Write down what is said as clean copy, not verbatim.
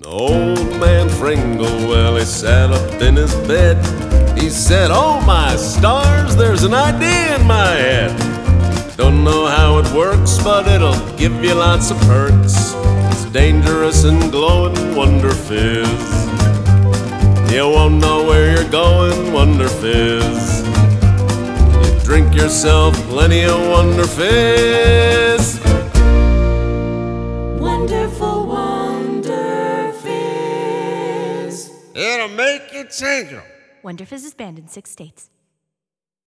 Old man Fringle, well, he sat up in his bed. He said, "Oh my stars, there's an idea in my head. Don't know how it works, but it'll give you lots of perks. It's dangerous and glowing Wonder Fizz. You won't know where you're going, Wonder Fizz. You drink yourself plenty of Wonder Fizz." Wonderful Wonder Fizz. It'll make you tingle. Wonder Fizz is banned in 6 states.